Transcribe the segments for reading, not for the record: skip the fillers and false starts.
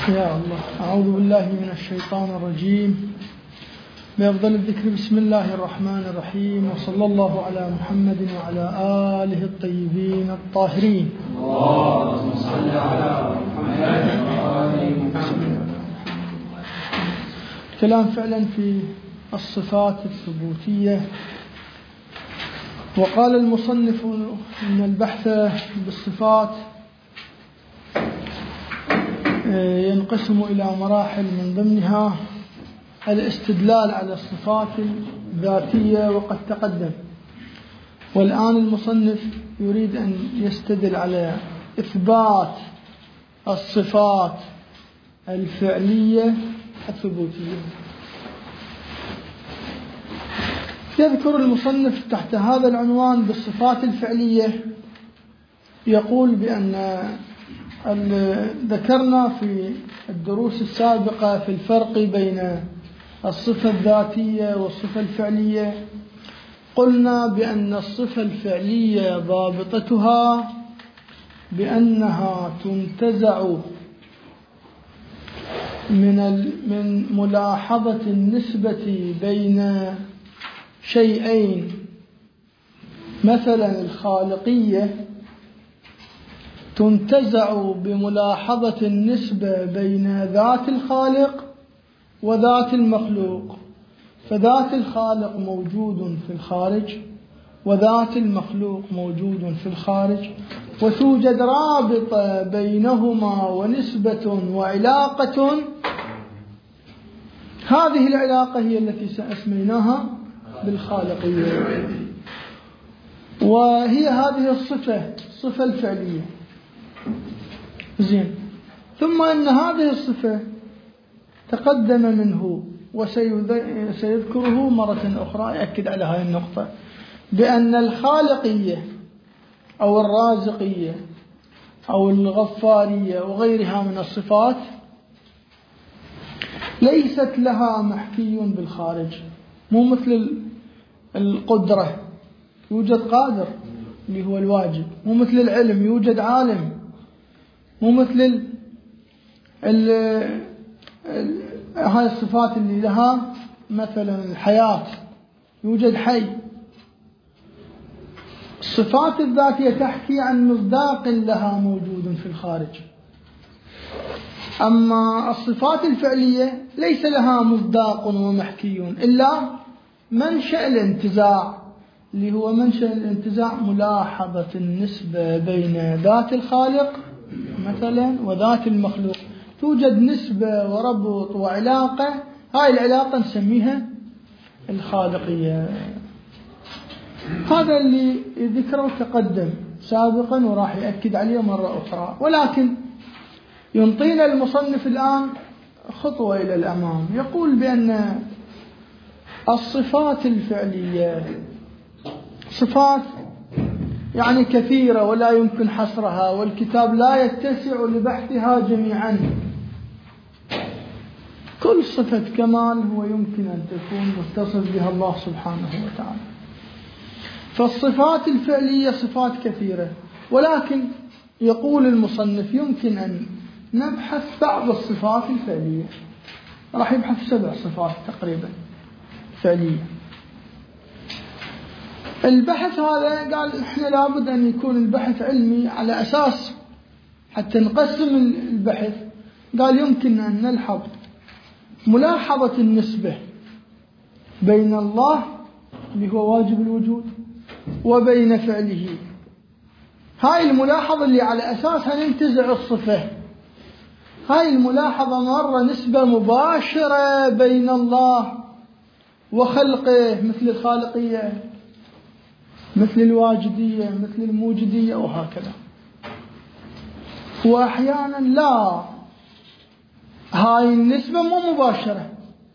يا الله، أعوذ بالله من الشيطان الرجيم. بأفضل الذكر بسم الله الرحمن الرحيم، وصلى الله على محمد وعلى آله الطيبين الطاهرين. اللهم صل على محمد وآل محمد. الكلام فعلا في الصفات الثبوتية. وقال المصنف إن البحث بالصفات ينقسم إلى مراحل، من ضمنها الاستدلال على الصفات الذاتية وقد تقدم، والآن المصنف يريد أن يستدل على إثبات الصفات الفعلية الثبوتية. يذكر المصنف تحت هذا العنوان بالصفات الفعلية، يقول بأن ذكرنا في الدروس السابقة في الفرق بين الصفة الذاتية والصفة الفعلية. قلنا بأن الصفة الفعلية ضابطتها بأنها تنتزع من ملاحظة النسبة بين شيئين، مثلا الخالقية تنتزع بملاحظة النسبة بين ذات الخالق وذات المخلوق، فذات الخالق موجود في الخارج وذات المخلوق موجود في الخارج، وتوجد رابطة بينهما ونسبة وعلاقة. هذه العلاقة هي التي سأسميناها بالخالقية، وهي هذه الصفة الفعلية. زين. ثم أن هذه الصفة تقدم منه وسيذكره مرة أخرى يأكد على هذه النقطة، بأن الخالقية أو الرازقية أو الغفارية وغيرها من الصفات ليست لها محكي بالخارج. مو مثل القدرة يوجد قادر اللي هو الواجب، مو مثل العلم يوجد عالم، مو مثل هاي الصفات اللي لها مثلا الحياة يوجد حي. الصفات الذاتية تحكي عن مصداق لها موجود في الخارج، أما الصفات الفعلية ليس لها مصداق ومحكي إلا منشأ الانتزاع، اللي هو منشأ الانتزاع ملاحظة النسبة بين ذات الخالق مثلا وذات المخلوق. توجد نسبة وربط وعلاقة، هاي العلاقة نسميها الخالقية. هذا اللي ذكره تقدم سابقا وراح يأكد عليه مرة أخرى، ولكن ينطينا المصنف الآن خطوة إلى الأمام. يقول بأن الصفات الفعلية صفات يعني كثيرة ولا يمكن حصرها، والكتاب لا يتسع لبحثها جميعا. كل صفة كمال هو يمكن أن تكون متصف بها الله سبحانه وتعالى. فالصفات الفعلية صفات كثيرة، ولكن يقول المصنف يمكن أن نبحث بعض الصفات الفعلية. راح يبحث 7 صفات تقريبا فعلية. البحث هذا قال إحنا لابد أن يكون البحث علمي، على أساس حتى نقسم البحث. قال يمكن أن نلحظ ملاحظة النسبة بين الله اللي هو واجب الوجود وبين فعله. هاي الملاحظة اللي على أساسها ننتزع الصفة. هاي الملاحظة مرة نسبة مباشرة بين الله وخلقه، مثل الخالقية مثل الواجدية مثل الموجدية وهكذا. وأحيانا لا، هاي النسبة مو مباشرة،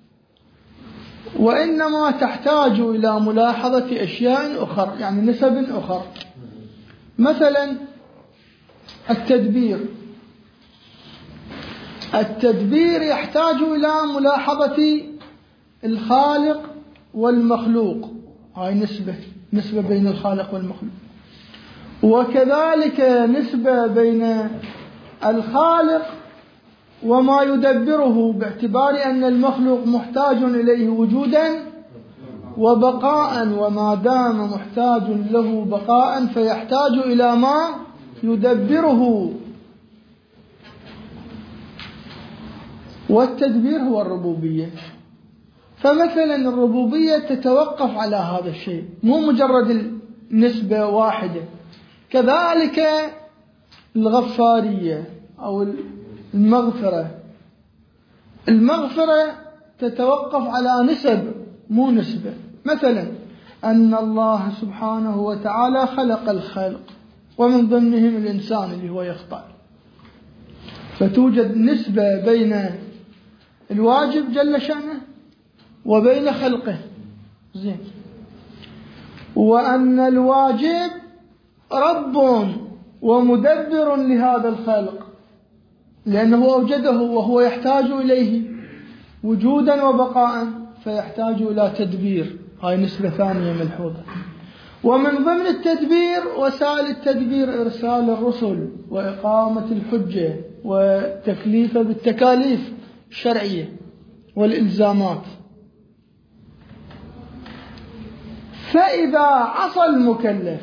وإنما تحتاج إلى ملاحظة أشياء أخرى، يعني نسب أخرى. مثلا التدبير يحتاج إلى ملاحظة الخالق والمخلوق، هاي نسبة بين الخالق والمخلوق. وكذلك نسبة بين الخالق وما يدبره، باعتبار أن المخلوق محتاج إليه وجودا وبقاء، وما دام محتاج له بقاء فيحتاج إلى ما يدبره. والتدبير هو الربوبية. فمثلا الربوبية تتوقف على هذا الشيء، مو مجرد النسبة واحدة. كذلك الغفارية أو المغفرة تتوقف على نسب مو نسبة. مثلا أن الله سبحانه وتعالى خلق الخلق ومن ضمنهم الإنسان اللي هو يخطأ، فتوجد نسبة بين الواجب جل شأنه وبين خلقه. زين. وأن الواجب رب ومدبر لهذا الخلق، لأنه أوجده وهو يحتاج إليه وجودا وبقاء، فيحتاج إلى تدبير. هاي نسبة ثانية ملحوظة. ومن ضمن التدبير وسائل التدبير إرسال الرسل وإقامة الحجة وتكليفه بالتكاليف الشرعية والإلزامات. فإذا عصى المكلف،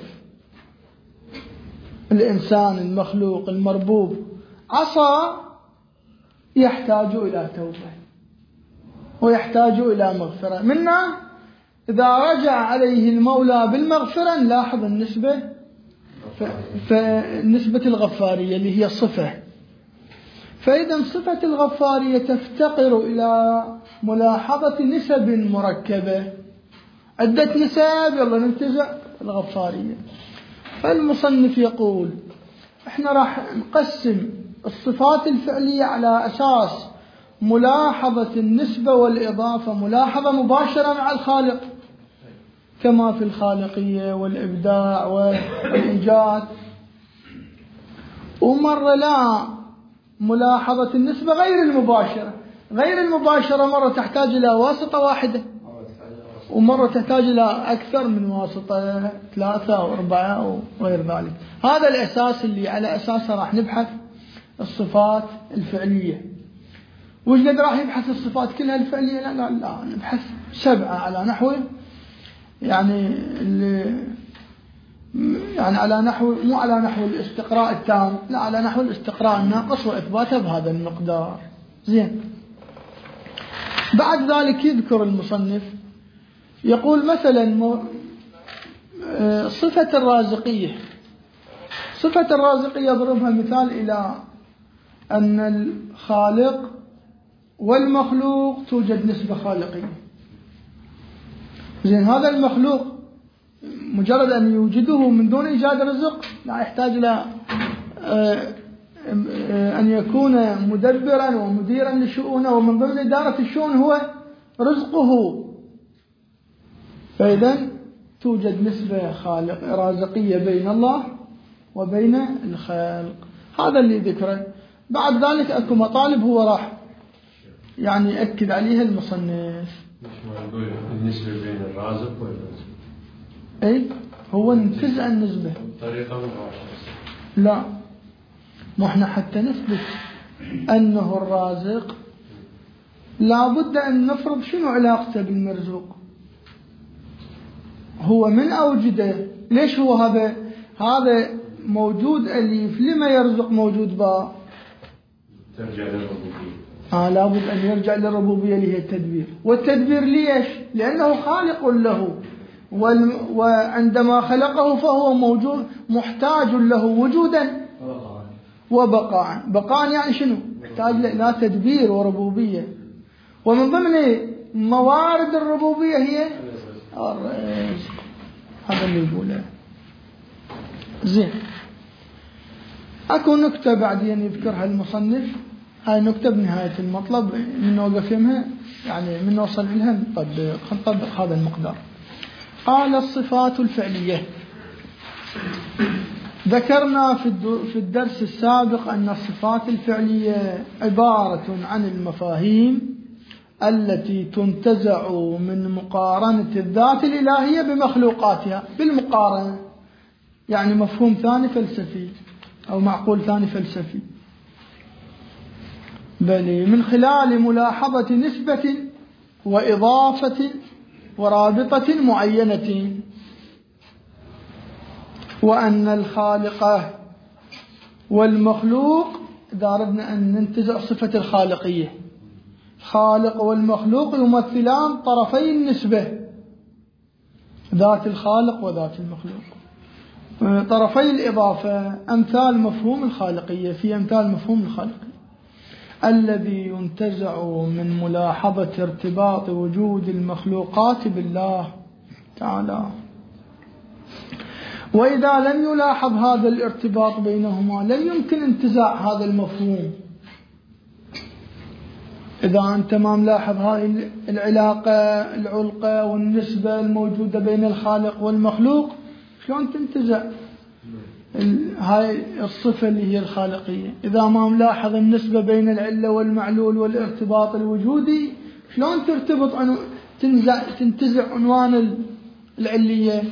الإنسان المخلوق المربوب عصى، يحتاج إلى توبة ويحتاج إلى مغفرة منا. إذا رجع عليه المولى بالمغفرة، نلاحظ النسبة، فنسبة الغفارية اللي هي الصفة. فإذا صفة الغفارية تفتقر إلى ملاحظة نسب مركبة، عدة نسب، يلا ننتزع الغفارية. فالمصنف يقول احنا راح نقسم الصفات الفعلية على أساس ملاحظة النسبة والإضافة، ملاحظة مباشرة مع الخالق كما في الخالقية والإبداع والإيجاد، ومرة لا، ملاحظة النسبة غير المباشرة مرة تحتاج إلى واسطة واحدة، ومرة تحتاج إلى أكثر من واسطة، 3 أو 4 وغير ذلك. هذا الأساس اللي على أساسه راح نبحث الصفات الفعلية. وش قد راح يبحث الصفات كلها الفعلية؟ لا، نبحث 7 على نحو، يعني على نحو، مو على نحو الاستقراء التام، لا، على نحو الاستقراء الناقص وإثباتها بهذا المقدار. زين. بعد ذلك يذكر المصنف، يقول مثلا صفة الرازقية. صفة الرازقية يضربها مثال إلى أن الخالق والمخلوق توجد نسبة خالقية. زين. هذا المخلوق مجرد أن يوجده من دون إيجاد رزق، لا، يحتاج إلى أن يكون مدبرا ومديرا لشؤونه، ومن ضمن إدارة الشؤون هو رزقه. فإذا توجد نسبة رازقية بين الله وبين الخلق. هذا اللي ذكره. بعد ذلك أكو مطالب هو راح يعني يأكد عليها المصنف. مش نقول النسبة بين الرازق والرزق؟ أي هو انتزع النسبة طريقة مباشرة. لا، ما احنا حتى نثبت أنه الرازق لابد أن نفرض شنو علاقته بالمرزوق. هو من أوجده، ليش هو هذا موجود أليف، لما يرزق موجود باء؟ ترجع للربوبية. لابد أن يرجع للربوبية اللي هي التدبير. والتدبير ليش؟ لأنه خالق له، وعندما خلقه فهو موجود محتاج له وجودا وبقاء. بقاء يعني شنو؟ محتاج لا تدبير وربوبية. ومن ضمن موارد الربوبية هي الرزق. هذا اللي يقوله. زين. أكو نكتة بعدين يذكرها المصنف، هاي نكتة بنهاية المطلب، من نوقف يمها يعني من نوصل لها نطبق هذا المقدار. قال الصفات الفعلية. ذكرنا في الدرس السابق أن الصفات الفعلية عبارة عن المفاهيم التي تنتزع من مقارنة الذات الإلهية بمخلوقاتها. بالمقارنة يعني مفهوم ثاني فلسفي أو معقول ثاني فلسفي. بل من خلال ملاحظة نسبة وإضافة ورابطة معينة، وأن الخالق والمخلوق، إذا أردنا أن ننتزع صفة الخالقية، الخالق والمخلوق يمثلان طرفي النسبة، ذات الخالق وذات المخلوق، طرفي الإضافة، أمثال مفهوم الخالقية، في أمثال مفهوم الخالقية الذي ينتزع من ملاحظة ارتباط وجود المخلوقات بالله تعالى. وإذا لم يلاحظ هذا الارتباط بينهما لم يمكن انتزاع هذا المفهوم. إذا أنت ما ملاحظ هذه العلاقة العلقة والنسبة الموجودة بين الخالق والمخلوق، شلون تنتزع هاي الصفة اللي هي الخالقية؟ إذا ما ملاحظ النسبة بين العلة والمعلول والارتباط الوجودي، شلون تنتزع عنوان العلية؟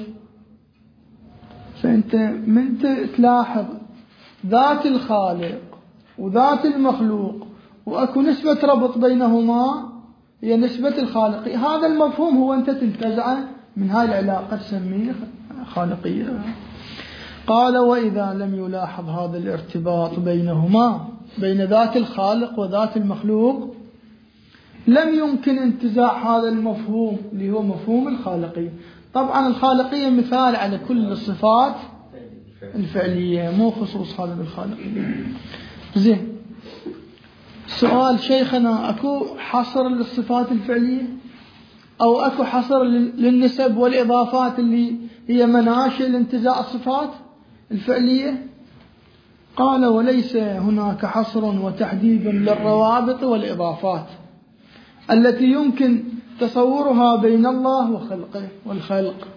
فأنت من تلاحظ ذات الخالق وذات المخلوق وأكو نسبة ربط بينهما هي نسبة الخالقية، هذا المفهوم هو أنت تنتزعه من هاي العلاقة تسميه خالقية. قال: وإذا لم يلاحظ هذا الارتباط بينهما، بين ذات الخالق وذات المخلوق، لم يمكن انتزاع هذا المفهوم اللي هو مفهوم الخالقية. طبعا الخالقية مثال على كل الصفات الفعلية، مو خصوص هذا بالخالقية. زين، سؤال شيخنا: أكو حصر للصفات الفعلية أو أكو حصر للنسب والإضافات اللي هي مناشئ لانتزاع الصفات الفعلية؟ قال: وليس هناك حصر وتحديد للروابط والإضافات التي يمكن تصورها بين الله وخلقه والخلق،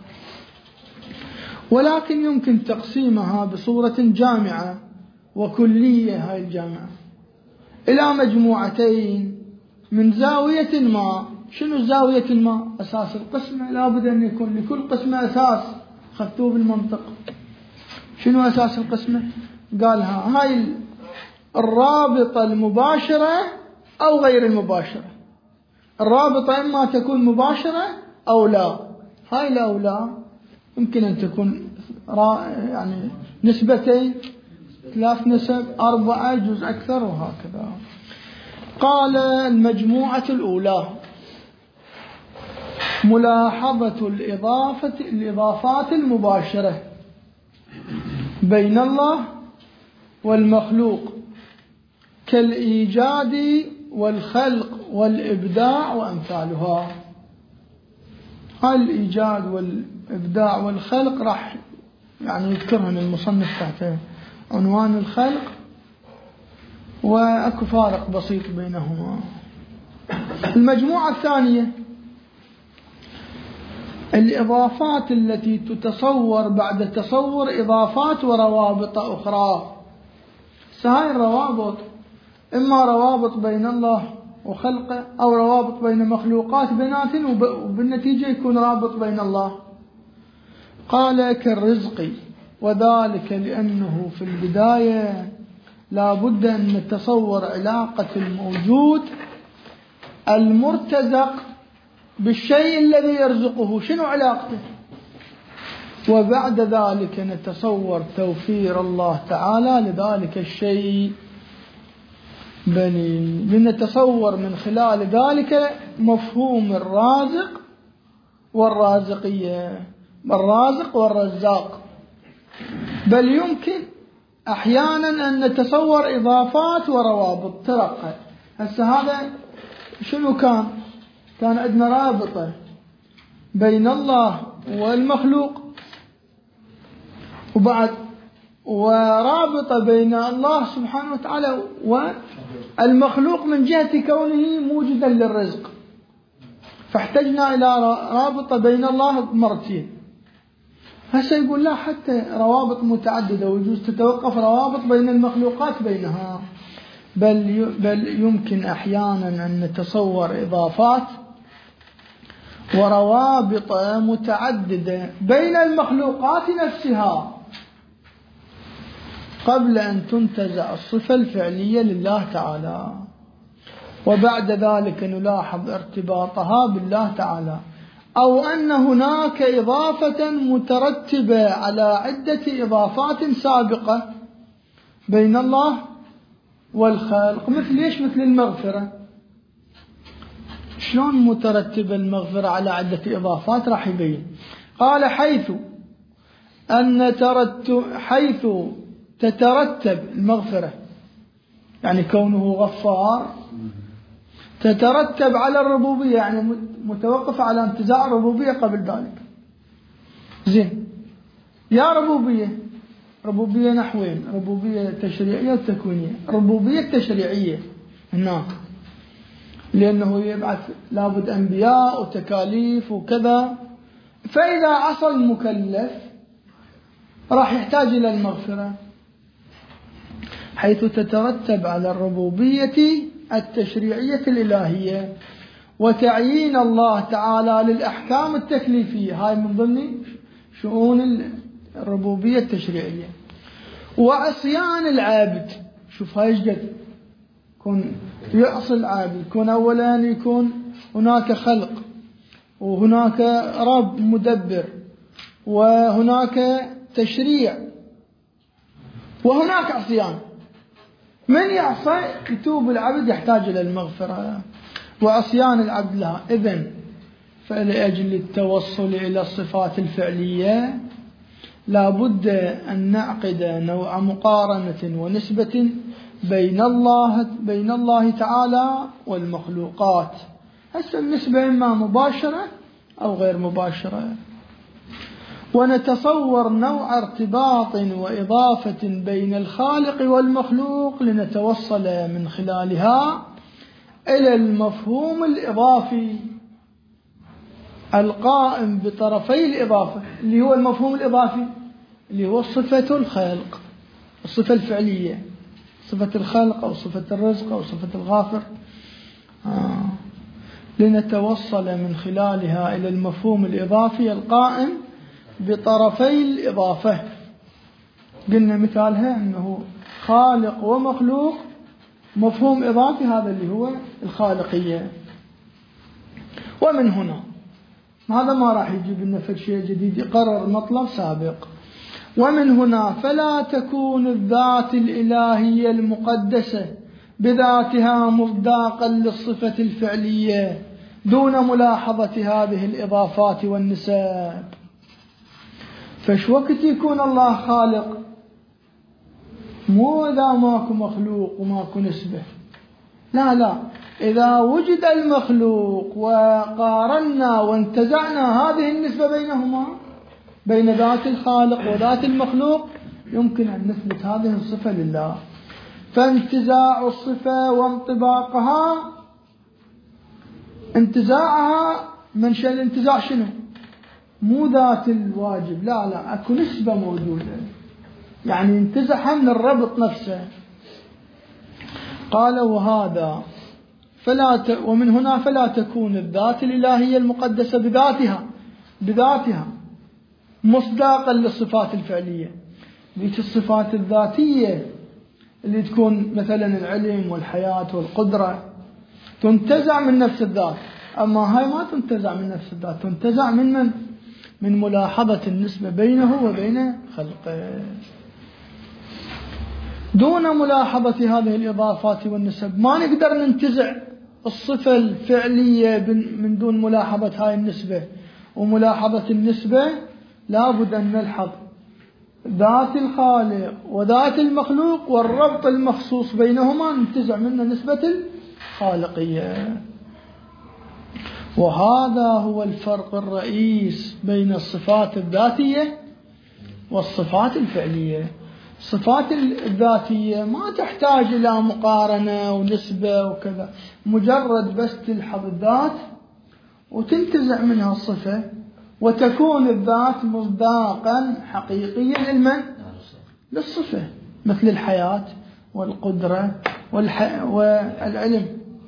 ولكن يمكن تقسيمها بصورة جامعة وكلية، هاي الجامعة، إلى مجموعتين من زاوية ما. شنو الزاوية ما؟ أساس القسمة، لا بد أن يكون لكل قسمة أساس، خذتوه بالمنطق. شنو أساس القسمة؟ قالها هاي الرابطة المباشرة أو غير المباشرة. الرابطة إما تكون مباشرة أو لا، هاي لا ولا يمكن أن تكون يعني نسبتين، 3 نسب، 4 جزء أكثر، وهكذا. قال: المجموعة الأولى ملاحظة الإضافات المباشرة بين الله والمخلوق كالإيجاد والخلق والإبداع وأمثالها. هاي الإيجاد والإبداع والخلق راح يعني يذكرهم المصنف تحت عنوان الخلق، وأكو فارق بسيط بينهما. المجموعة الثانية الإضافات التي تتصور بعد تصور إضافات وروابط أخرى. هاي الروابط إما روابط بين الله وخلقه أو روابط بين مخلوقات بيناتهم، وبالنتيجة يكون رابط بين الله. قال: كالرزق، وذلك لأنه في البداية لا بد أن نتصور علاقة الموجود المرتزق بالشيء الذي يرزقه، شنو علاقته، وبعد ذلك نتصور توفير الله تعالى لذلك الشيء، بل لنتصور من خلال ذلك مفهوم الرازق والرازقية، الرازق والرزاق. بل يمكن أحيانا أن نتصور إضافات وروابط ترقى. هسه هذا شنو كان عندنا رابطة بين الله والمخلوق، وبعد ورابطة بين الله سبحانه وتعالى والمخلوق من جهة كونه موجدا للرزق، فاحتجنا إلى رابطة بين الله مرتين. هسه يقول لا، حتى روابط متعددة ويجوز تتوقف روابط بين المخلوقات بينها، بل يمكن أحيانا أن نتصور إضافات وروابط متعددة بين المخلوقات نفسها قبل أن تنتزع الصفة الفعلية لله تعالى. وبعد ذلك نلاحظ ارتباطها بالله تعالى، أو أن هناك إضافة مترتبة على عدة إضافات سابقة بين الله والخلق، مثل إيش؟ مثل المغفرة. شلون مترتبة المغفرة على عدة إضافات؟ راح يبين. قال حيث تترتب المغفرة، يعني كونه غفار، تترتب على الربوبية، يعني متوقف على انتزاع الربوبية قبل ذلك. زين، يا ربوبية نحوين، ربوبية تشريعية وتكوينية. ربوبية تشريعية هناك لأنه يبعث لابد أنبياء وتكاليف وكذا، فإذا عصى المكلف راح يحتاج إلى المغفرة، حيث تترتب على الربوبية التشريعية الإلهية وتعيين الله تعالى للأحكام التكليفية، هاي من ضمن شؤون الربوبية التشريعية. وعصيان العابد، شوف هاي جد يكون يعصي العابد، يكون أولا يكون هناك خلق وهناك رب مدبر وهناك تشريع وهناك عصيان. من يعصي يتوب العبد يحتاج إلى المغفرة، وعصيان العبد لها. إذن فلأجل التوصل إلى الصفات الفعلية لابد أن نعقد نوع مقارنة ونسبة بين الله تعالى والمخلوقات. هسه النسبة إما مباشرة أو غير مباشرة، ونتصور نوع ارتباط وإضافة بين الخالق والمخلوق لنتوصل من خلالها إلى المفهوم الإضافي القائم بطرفي الإضافة، اللي هو المفهوم الإضافي اللي هو صفة الخلق، الصفة الفعلية، صفة الخلق أو صفة الرزق أو صفة الغافر، لنتوصل من خلالها إلى المفهوم الإضافي القائم بطرفي الإضافة. قلنا مثالها أنه خالق ومخلوق، مفهوم إضافي هذا اللي هو الخالقية. ومن هنا هذا ما راح يجيب لنا في شيء جديد، يقرر مطلب سابق. ومن هنا فلا تكون الذات الإلهية المقدسة بذاتها مصداقا للصفة الفعلية دون ملاحظة هذه الإضافات والنسب. فش وقت يكون الله خالق؟ مو إذا ماكو مخلوق وماكو نسبة، لا، إذا وجد المخلوق وقارنا وانتزعنا هذه النسبة بينهما، بين ذات الخالق وذات المخلوق، يمكن أن نثبت هذه الصفة لله. فانتزاع الصفة وانطباقها، انتزاعها منشأ الانتزاع شنو؟ مو ذات الواجب، لا، أكو نسبة موجودة، يعني انتزعها من الربط نفسه. قال وهذا ومن هنا فلا تكون الذات الإلهية المقدسة بذاتها مصداقا للصفات الفعلية. ذيك الصفات الذاتية اللي تكون مثلا العلم والحياة والقدرة تنتزع من نفس الذات، أما هاي ما تنتزع من نفس الذات، تنتزع من ملاحظة النسبة بينه وبين خلقه. دون ملاحظة هذه الإضافات والنسب ما نقدر ننتزع الصفة الفعلية من دون ملاحظة هاي النسبة. وملاحظة النسبة لابد أن نلحظ ذات الخالق وذات المخلوق والربط المخصوص بينهما، ننتزع منه نسبة الخالقية. وهذا هو الفرق الرئيس بين الصفات الذاتية والصفات الفعلية. الصفات الذاتية ما تحتاج إلى مقارنة ونسبة وكذا، مجرد بس تلحظ الذات وتنتزع منها الصفة، وتكون الذات مصداقا حقيقيا للصفة، مثل الحياة والقدرة والعلم.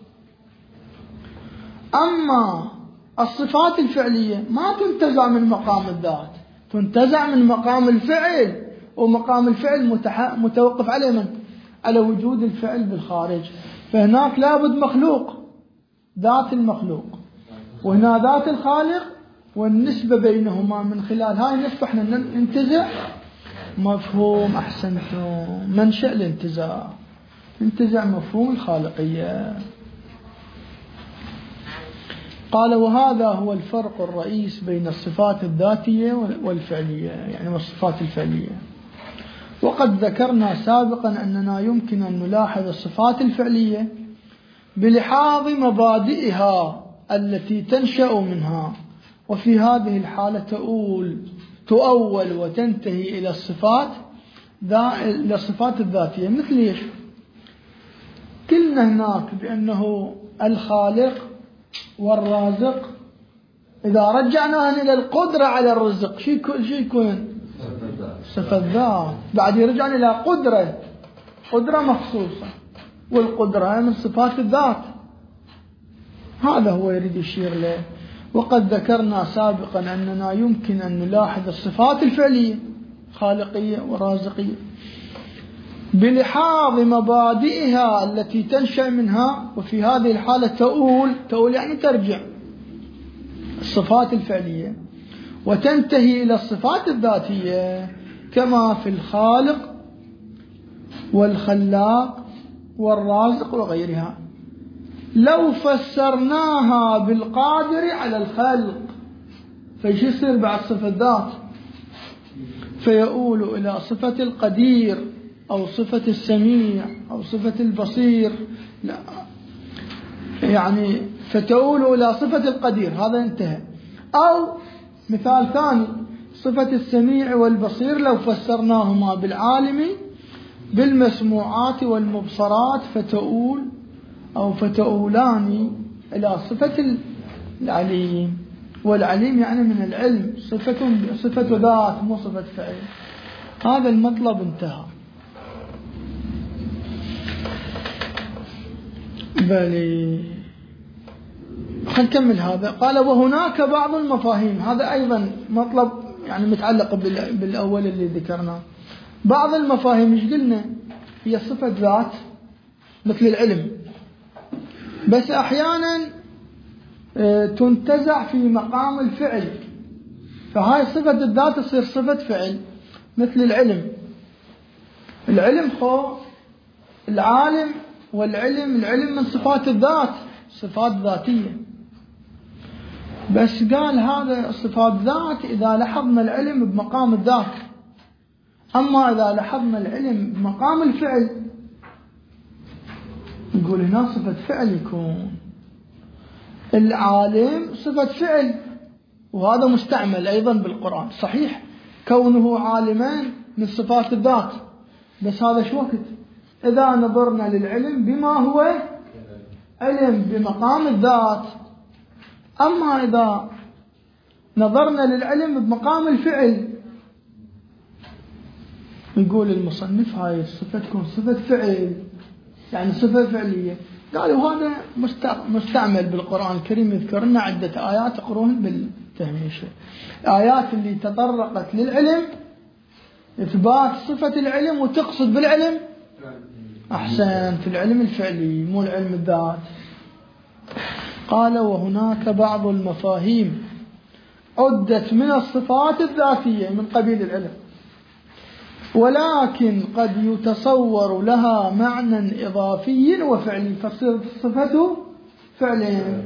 أما الصفات الفعلية ما تنتزع من مقام الذات، تنتزع من مقام الفعل، ومقام الفعل متوقف على من؟ على وجود الفعل بالخارج. فهناك لابد مخلوق، ذات المخلوق، وهنا ذات الخالق، والنسبة بينهما من خلال هاي النسبة احنا ننتزع مفهوم. أحسنتم، منشأ الانتزاع، انتزع مفهوم الخالقية. قال وهذا هو الفرق الرئيس بين الصفات الذاتية والفعلية، يعني والصفات الفعلية. وقد ذكرنا سابقا أننا يمكن أن نلاحظ الصفات الفعلية بلحاظ مبادئها التي تنشأ منها، وفي هذه الحالة تؤول وتنتهي إلى الصفات الذاتية. مثل إيش؟ قلنا هناك بأنه الخالق والرازق إذا رجعناها إلى القدرة على الرزق شو يكون؟ صفة ذات. بعد يرجعنا إلى قدرة مخصوصة، والقدرة من صفات الذات. هذا هو يريد يشير له. وقد ذكرنا سابقا أننا يمكن أن نلاحظ الصفات الفعلية خالقية ورازقية بلحاظ مبادئها التي تنشأ منها، وفي هذه الحالة تؤول يعني ترجع الصفات الفعلية وتنتهي إلى الصفات الذاتية، كما في الخالق والخلاق والرازق وغيرها. لو فسرناها بالقادر على الخلق فايش يصير بعد صفة الذات؟ فيؤول إلى صفة القدير أو صفة السميع أو صفة البصير. لا يعني فتؤول إلى صفة القدير، هذا انتهى. أو مثال ثاني، صفة السميع والبصير لو فسرناهما بالعالم بالمسموعات والمبصرات فتؤولان إلى صفة العليم. والعليم يعني من العلم، صفة ذات مو صفة فعل. هذا المطلب انتهى. بلي خلينا نكمل هذا. قال وهناك بعض المفاهيم، هذا أيضا مطلب يعني متعلق بالأول اللي ذكرناه. بعض المفاهيم ايش قلنا؟ هي صفة ذات مثل العلم، بس أحيانا تنتزع في مقام الفعل، فهاي صفة الذات تصير صفة فعل. مثل العلم العالم العلم من صفات الذات، صفات ذاتية. بس قال هذا صفات ذات إذا لحظنا العلم بمقام الذات، أما إذا لحظنا العلم بمقام الفعل نقول هنا صفة فعل يكون. العالم صفة فعل، وهذا مستعمل أيضا بالقرآن. صحيح كونه عالمان من صفات الذات، بس هذا شو وقت إذا نظرنا للعلم بما هو علم بمقام الذات. أما إذا نظرنا للعلم بمقام الفعل يقول المصنف هاي الصفة تكون صفة فعل، يعني صفة فعلية. قالوا هذا مستعمل بالقرآن الكريم. يذكر لنا عدة آيات تقروهن بالتهميش، آيات اللي تطرقت للعلم إثبات صفة العلم، وتقصد بالعلم أحسنت العلم الفعلي مو العلم الذات. قال وهناك بعض المفاهيم عدت من الصفات الذاتية من قبيل العلم، ولكن قد يتصور لها معنى إضافي وفعلي، فتصير صفته فعلين،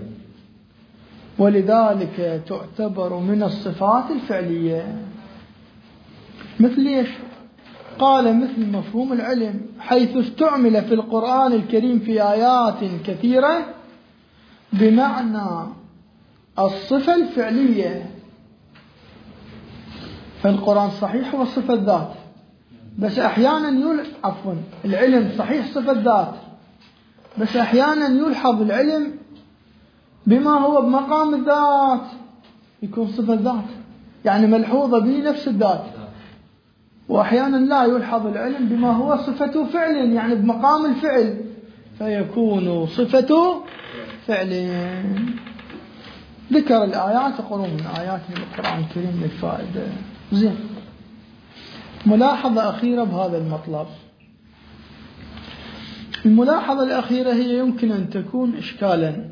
ولذلك تعتبر من الصفات الفعلية. مثل إيش؟ قال مثل مفهوم العلم، حيث استعمل في القرآن الكريم في آيات كثيرة بمعنى الصفة الفعلية. فالقرآن صحيح هو صفة ذات، بس أحيانا العلم صحيح صفة ذات، بس أحيانا يلحظ العلم بما هو بمقام الذات يكون صفة ذات، يعني ملحوظة به نفس الذات. وأحيانا لا يلحظ العلم بما هو صفة فعل، يعني بمقام الفعل، فيكون صفة فعل. ذكر الآيات، قرون من آيات من القرآن الكريم للفائدة. زين، ملاحظة أخيرة بهذا المطلب. الملاحظة الأخيرة هي يمكن أن تكون إشكالا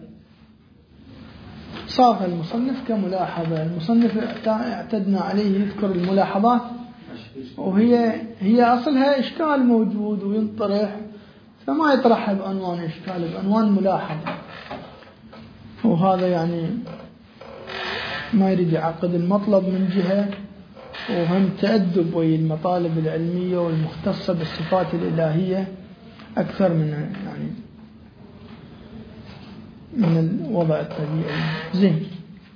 صاغ المصنف كملاحظة. المصنف اعتدنا عليه يذكر الملاحظات وهي أصلها إشكال موجود وينطرح، فما يطرحها بعنوان إشكال، بعنوان ملاحظة، وهذا يعني ما يريد يعقد المطلب من جهة، وهم تأدب وهي المطالب العلمية والمختصة بالصفات الإلهية أكثر من الوضع الطبيعي. زين،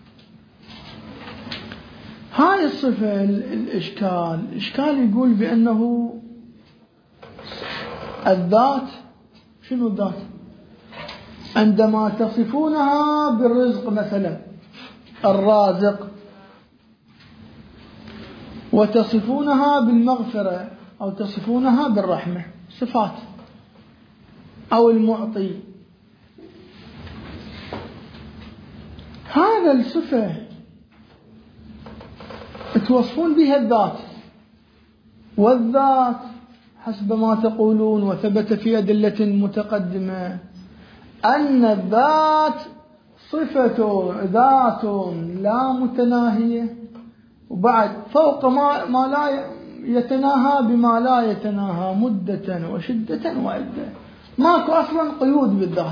هاي الصفة الإشكال يقول بأنه الذات، شنو الذات؟ عندما تصفونها بالرزق مثلا، الرازق، وتصفونها بالمغفرة أو تصفونها بالرحمة، صفات، أو المعطي، هذا الصفة توصفون بها الذات، والذات حسب ما تقولون وثبت في أدلة متقدمة أن الذات صفة ذات لا متناهية، وبعد فوق ما لا يتناهى بما لا يتناهى مدة وشدة وعدة، ماكو أصلا قيود بالذات.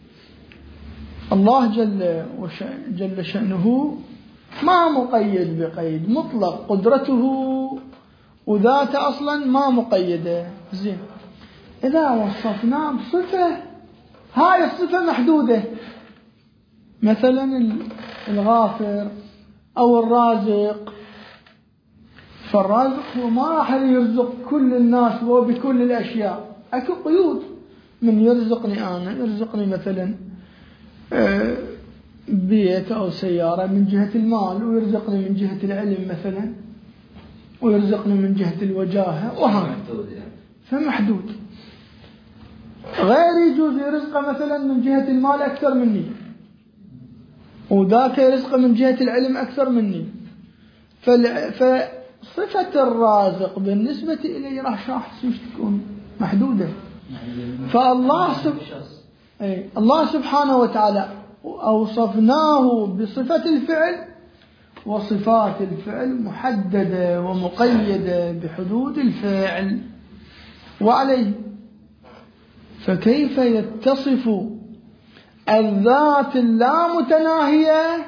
الله جل شأنه ما مقيد بقيد، مطلق قدرته وذاته أصلا ما مقيدة. زين، إذا وصفناه بصفة، هاي الصفة محدودة، مثلا الغافر أو الرازق، فالرازق هو ما راح يرزق كل الناس وبكل الأشياء، أكو قيود، من يرزقني أنا، يرزقني مثلا بيت أو سيارة من جهة المال، ويرزقني من جهة العلم مثلا، ويرزقني من جهة الوجاهة، وهذا فمحدود. غير يجوز يرزقه مثلا من جهة المال أكثر مني، وذاك يرزقه من جهة العلم أكثر مني، فصفة الرازق بالنسبة إلي راح تكون محدودة. فالله الله سبحانه وتعالى أوصفناه بصفة الفعل، وصفات الفعل محددة ومقيدة بحدود الفعل وعليه، فكيف يتصف الذات اللامتناهية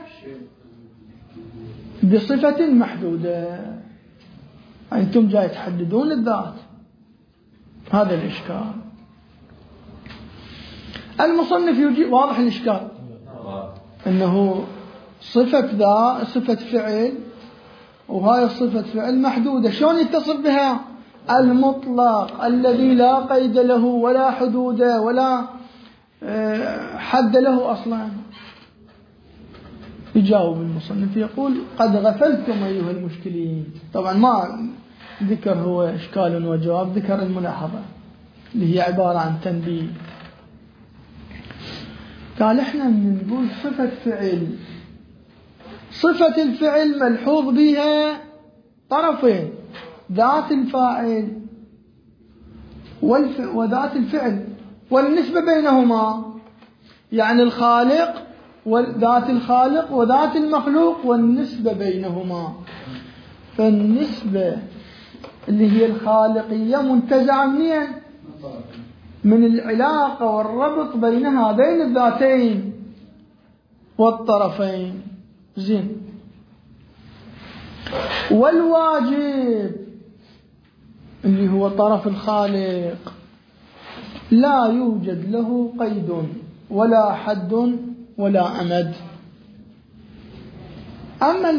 بصفة محدودة؟ أنتم جاي تحددون الذات، هذا الإشكال. المصنف يجيب، واضح الإشكال، أنه صفة فعل، وهاي الصفة فعل محدودة، شلون يتصف بها؟ المطلق الذي لا قيد له ولا حدود ولا حد له أصلا. يجاوب المصنف يقول: قد غفلتم أيها المشكلين. طبعا ما ذكر هو إشكال وجواب، ذكر الملاحظة اللي هي عبارة عن تنبيه. قال: احنا نقول صفة فعل، صفة الفعل ملحوظ بها طرفين، ذات الفاعل وذات الفعل والنسبة بينهما، يعني الخالق وذات الخالق وذات المخلوق والنسبة بينهما. فالنسبة اللي هي الخالقية منتزعة منين؟ من العلاقة والربط بين هذين الذاتين والطرفين. زين، والواجب اللي هو طرف الخالق لا يوجد له قيد ولا حد ولا أمد. أما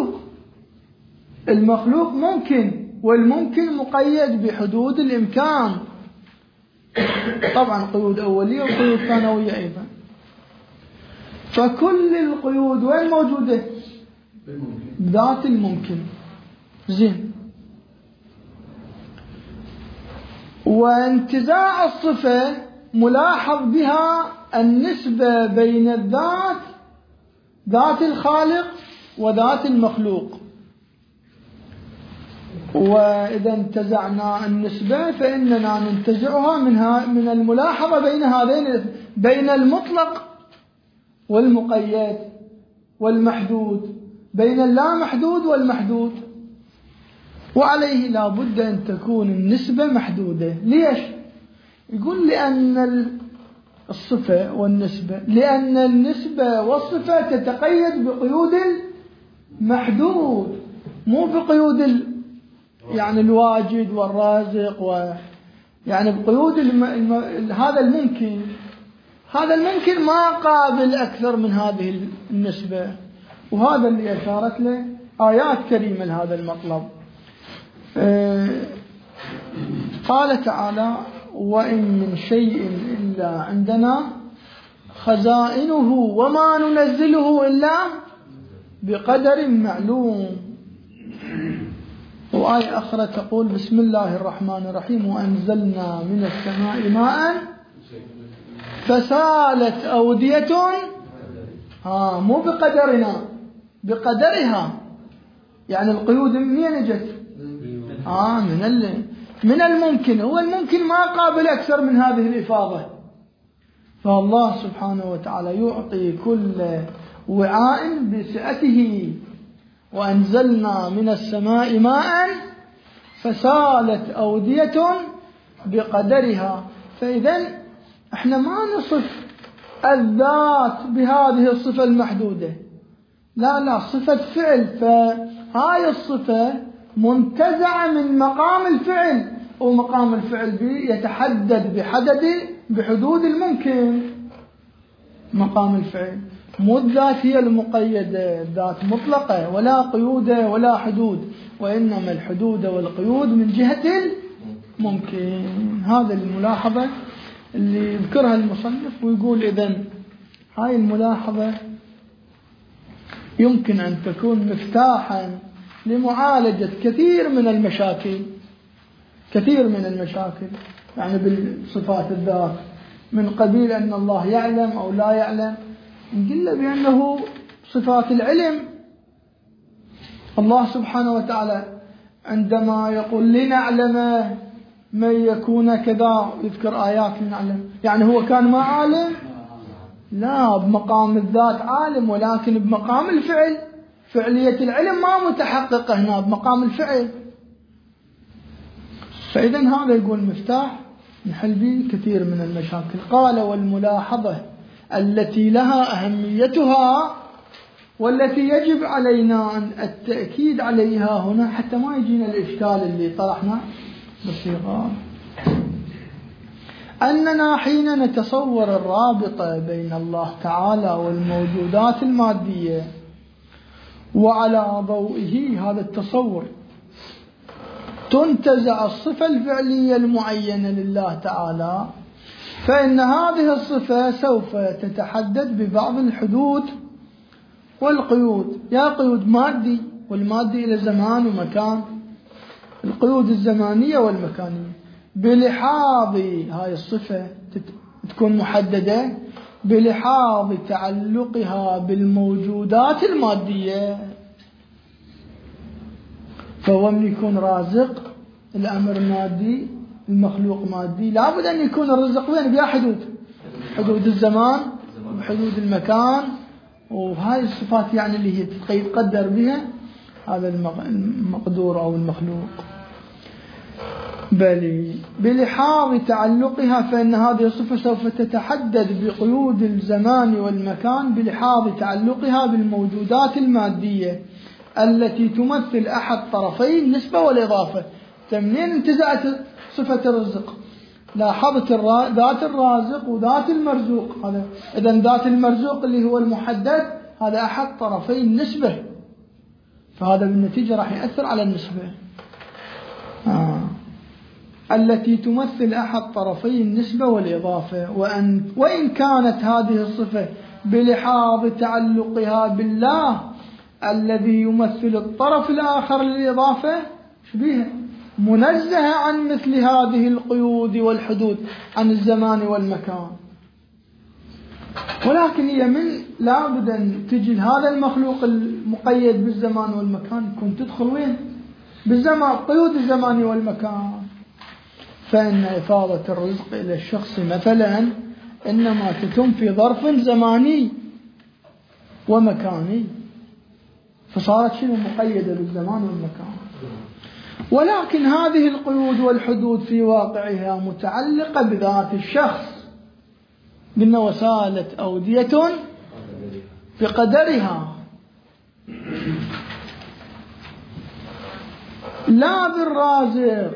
المخلوق ممكن، والممكن مقيد بحدود الإمكان، طبعا قيود أولية وقيود ثانوية أيضا. فكل القيود وين موجودة؟ ذات الممكن. زين، وانتزاع الصفة ملاحظ بها النسبة بين الذات، ذات الخالق وذات المخلوق. وإذا انتزعنا النسبة فإننا ننتزعها من الملاحظة بين المطلق والمقيد والمحدود، بين اللامحدود والمحدود، وعليه لا بد أن تكون النسبة محدودة. ليش؟ يقول لأن الصفة والنسبة، لأن النسبة والصفة تتقيد بقيود المحدود، مو بقيود يعني الواجد والرازق، يعني بقيود هذا الممكن. هذا الممكن ما قابل أكثر من هذه النسبة، وهذا اللي أشارت له آيات كريمة لهذا المطلب. قال تعالى: وإن من شيء إلا عندنا خزائنه وما ننزله إلا بقدر معلوم. وآية أخرى تقول: بسم الله الرحمن الرحيم: وأنزلنا من السماء ماء فسالت أودية، مو بقدرنا، بقدرها. يعني القيود منين اجت؟ من الممكن. هو الممكن ما قابل أكثر من هذه الإفاضة. فالله سبحانه وتعالى يعطي كل وعاء بسعته. وأنزلنا من السماء ماء فسالت أودية بقدرها. فإذا احنا ما نصف الذات بهذه الصفة المحدودة، لا، صفة فعل، فهاي الصفة منتزعة من مقام الفعل، ومقام الفعل يتحدد بحدود الممكن. مقام الفعل مو الذات هي المقيدة، الذات مطلقة ولا قيود ولا حدود، وإنما الحدود والقيود من جهة الممكن. هذا الملاحظة اللي يذكرها المصنف، ويقول إذن هاي الملاحظة يمكن أن تكون مفتاحا لمعالجة كثير من المشاكل يعني بالصفات الذات، من قبيل أن الله يعلم أو لا يعلم. نقول بأنه صفات العلم. الله سبحانه وتعالى عندما يقول لنعلم من يكون كذا، يذكر آيات لنعلم، يعني هو كان ما عالم؟ لا، بمقام الذات عالم، ولكن بمقام الفعل، فعلية العلم ما متحققة هنا بمقام الفعل. فإذا هذا يقول مفتاح نحل به كثير من المشاكل. قال: والملاحظة التي لها أهميتها والتي يجب علينا التأكيد عليها هنا حتى ما يجينا الإشكال اللي طرحنا بصيغة، أننا حين نتصور الرابطة بين الله تعالى والموجودات المادية، وعلى ضوئه هذا التصور تنتزع الصفة الفعلية المعينة لله تعالى، فإن هذه الصفة سوف تتحدد ببعض الحدود والقيود. يا قيود مادي، والمادي إلى زمان ومكان، القيود الزمانية والمكانية، بلحاظ هاي الصفة تكون محددة بلحاظ تعلقها بالموجودات المادية. فهو من يكون رازق، الأمر مادي، المخلوق مادي، لابد أن يكون الرزق وين؟ بها حدود الزمان وحدود المكان، وهاي الصفات يعني اللي هي يتقدر بها هذا المقدور أو المخلوق. بل بلحاظ تعلقها، فإن هذه الصفة سوف تتحدد بقيود الزمان والمكان بلحاظ تعلقها بالموجودات المادية التي تمثل أحد طرفي النسبة والإضافة. منين انتزعت صفة الرزق؟ لاحظت ذات الرازق وذات المرزوق. هذا إذن ذات المرزوق اللي هو المحدد هذا أحد طرفي النسبة، فهذا بالنتيجة راح يأثر على النسبة. التي تمثل أحد طرفي النسبة والإضافة. وإن كانت هذه الصفة بلحاظ تعلقها بالله الذي يمثل الطرف الآخر للإضافة شبيهة منزهة عن مثل هذه القيود والحدود عن الزمان والمكان، ولكن هي من لابد أن تجي هذا المخلوق المقيد بالزمان والمكان يكون تدخل وين؟ بالزمان، قيود الزمان والمكان. فإن إفاضة الرزق إلى الشخص مثلا إنما تتم في ظرف زماني ومكاني، فصارت شنو مقيدة بالزمان والمكان. ولكن هذه القيود والحدود في واقعها متعلقة بذات الشخص. قلنا وسالت أودية بقدرها، لا بالرازق،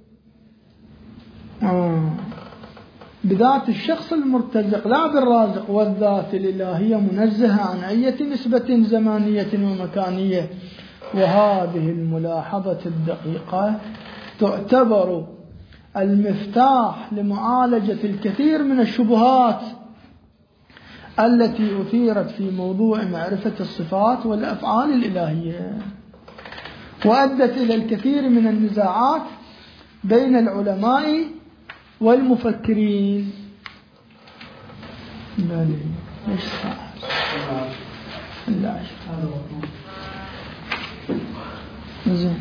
بذات الشخص المرتزق لا بالرازق. والذات الإلهية منزهة عن أي نسبة زمانية ومكانية. وهذه الملاحظة الدقيقة تعتبر المفتاح لمعالجة الكثير من الشبهات التي أثيرت في موضوع معرفة الصفات والأفعال الإلهية، وأدت إلى الكثير من النزاعات بين العلماء والمفكرين. ليش ساعة؟ زين.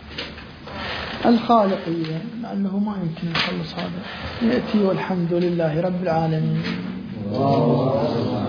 الخالقية لأنه ما يمكن نخلص هذا، يأتي والحمد لله رب العالمين.